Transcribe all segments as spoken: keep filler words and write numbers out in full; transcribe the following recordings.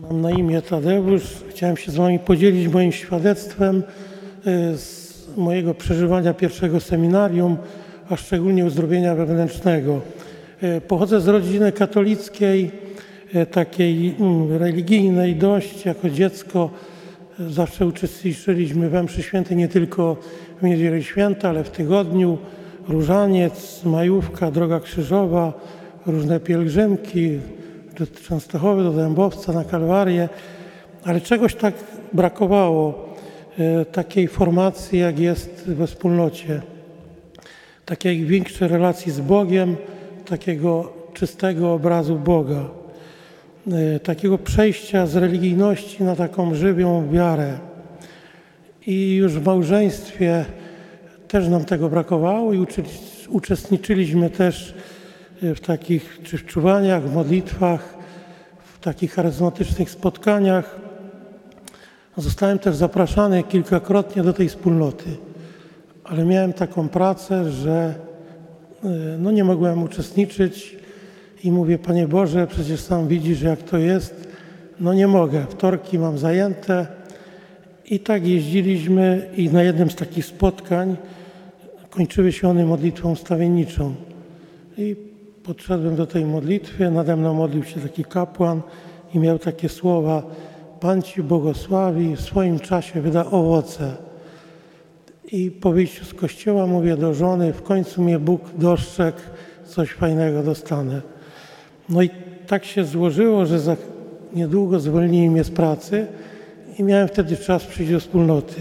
Mam na imię Tadeusz. Chciałem się z Wami podzielić moim świadectwem z mojego przeżywania pierwszego seminarium, a szczególnie uzdrowienia wewnętrznego. Pochodzę z rodziny katolickiej, takiej religijnej dość. Jako dziecko zawsze uczestniczyliśmy w mszy świętej nie tylko w Niedzielę Święta, ale w tygodniu. Różaniec, majówka, droga krzyżowa, różne pielgrzymki do Częstochowy, do Dębowca, na Kalwarię, ale czegoś tak brakowało, e, takiej formacji, jak jest we wspólnocie, takiej większej relacji z Bogiem, takiego czystego obrazu Boga, e, takiego przejścia z religijności na taką żywą wiarę. I już w małżeństwie też nam tego brakowało i uczy, uczestniczyliśmy też w takich czy w czuwaniach, w modlitwach, w takich charyzmatycznych spotkaniach. Zostałem też zapraszany kilkakrotnie do tej wspólnoty, ale miałem taką pracę, że no nie mogłem uczestniczyć i mówię: Panie Boże, przecież sam widzisz, jak to jest. No nie mogę, wtorki mam zajęte. I tak jeździliśmy i na jednym z takich spotkań kończyły się one modlitwą wstawienniczą. I podszedłem do tej modlitwy, nade mną modlił się taki kapłan i miał takie słowa: Pan Ci błogosławi, w swoim czasie wyda owoce. I po wyjściu z kościoła mówię do żony: w końcu mnie Bóg dostrzegł, coś fajnego dostanę. No i tak się złożyło, że za niedługo zwolnili mnie z pracy i miałem wtedy czas przyjść do wspólnoty.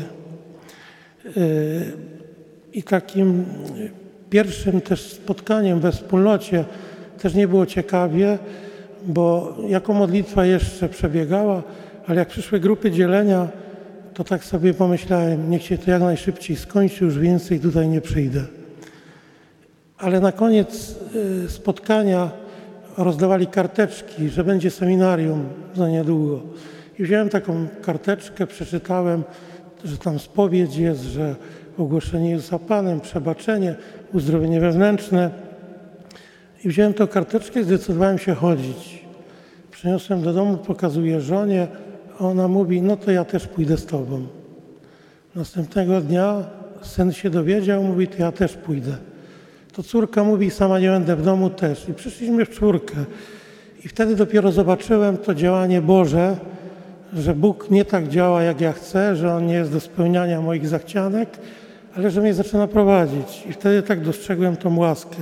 I takim pierwszym też spotkaniem we wspólnocie też nie było ciekawie, bo jako modlitwa jeszcze przebiegała, ale jak przyszły grupy dzielenia, to tak sobie pomyślałem: niech się to jak najszybciej skończy, już więcej tutaj nie przyjdę. Ale na koniec spotkania rozdawali karteczki, że będzie seminarium za niedługo. I wziąłem taką karteczkę, przeczytałem, że tam spowiedź jest, że ogłoszenie Jezusa Panem, przebaczenie, uzdrowienie wewnętrzne. I wziąłem tę karteczkę i zdecydowałem się chodzić. Przyniosłem do domu, pokazuję żonie, a ona mówi: no to ja też pójdę z tobą. Następnego dnia syn się dowiedział, mówi: to ja też pójdę. To córka mówi: sama nie będę w domu też. I przyszliśmy w czwórkę. I wtedy dopiero zobaczyłem to działanie Boże, że Bóg nie tak działa, jak ja chcę, że On nie jest do spełniania moich zachcianek, ale że mnie zaczyna prowadzić. I wtedy tak dostrzegłem tą łaskę.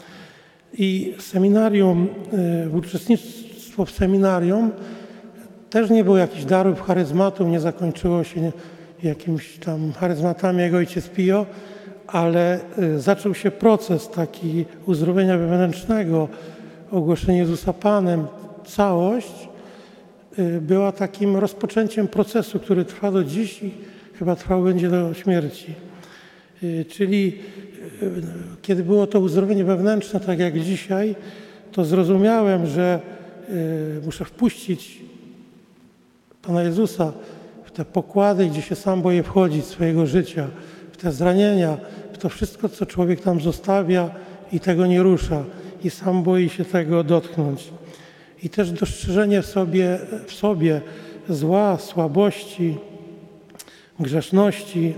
I seminarium, uczestnictwo w seminarium też nie było jakichś darów charyzmatów, nie zakończyło się jakimiś tam charyzmatami jak ojciec Pio, ale zaczął się proces taki uzdrowienia wewnętrznego, ogłoszenie Jezusa Panem. Całość była takim rozpoczęciem procesu, który trwa do dziś i chyba trwał będzie do śmierci. Czyli kiedy było to uzdrowienie wewnętrzne, tak jak dzisiaj, to zrozumiałem, że muszę wpuścić Pana Jezusa w te pokłady, gdzie się sam boję wchodzić swojego życia, w te zranienia, w to wszystko, co człowiek tam zostawia i tego nie rusza i sam boi się tego dotknąć. I też dostrzeżenie w sobie, w sobie zła, słabości, grzeszności.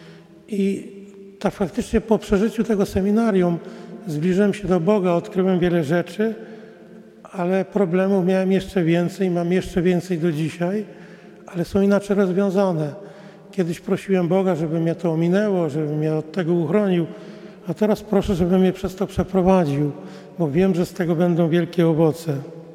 I tak faktycznie po przeżyciu tego seminarium zbliżyłem się do Boga, odkryłem wiele rzeczy, ale problemów miałem jeszcze więcej, mam jeszcze więcej do dzisiaj, ale są inaczej rozwiązane. Kiedyś prosiłem Boga, żeby mnie to ominęło, żeby mnie od tego uchronił, a teraz proszę, żeby mnie przez to przeprowadził, bo wiem, że z tego będą wielkie owoce.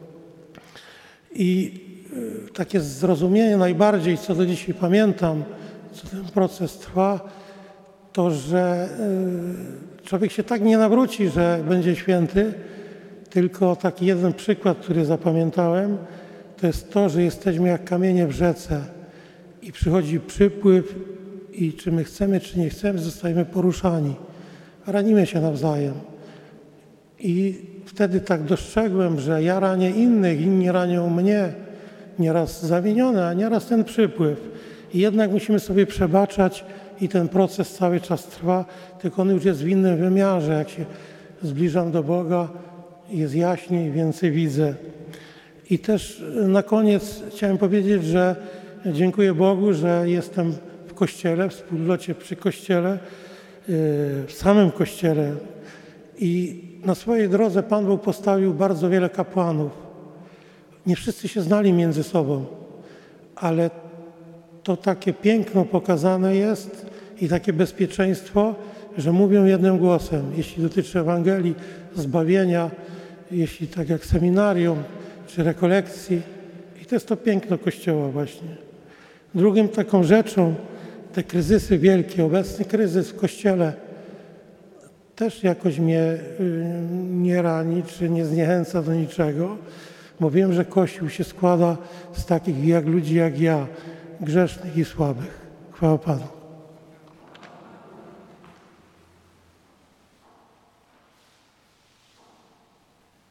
I takie zrozumienie najbardziej, co do dzisiaj pamiętam, co ten proces trwa, to, że człowiek się tak nie nawróci, że będzie święty, tylko taki jeden przykład, który zapamiętałem, to jest to, że jesteśmy jak kamienie w rzece i przychodzi przypływ i czy my chcemy, czy nie chcemy, zostajemy poruszani. Ranimy się nawzajem. I wtedy tak dostrzegłem, że ja ranię innych, inni ranią mnie, nieraz zawinione, a nieraz ten przypływ. I jednak musimy sobie przebaczać i ten proces cały czas trwa, tylko on już jest w innym wymiarze. Jak się zbliżam do Boga, jest jaśniej, więcej widzę. I też na koniec chciałem powiedzieć, że dziękuję Bogu, że jestem w Kościele, w wspólnocie przy Kościele, w samym Kościele. I na swojej drodze Pan Bóg postawił bardzo wiele kapłanów. Nie wszyscy się znali między sobą, ale to takie piękno pokazane jest i takie bezpieczeństwo, że mówią jednym głosem, jeśli dotyczy Ewangelii, zbawienia, jeśli tak jak seminarium czy rekolekcji. I to jest to piękno Kościoła właśnie. Drugim taką rzeczą, te kryzysy wielkie, obecny kryzys w Kościele też jakoś mnie nie rani, czy nie zniechęca do niczego, bo wiem, że Kościół się składa z takich jak ludzi jak ja, grzesznych i słabych. Chwała Panu.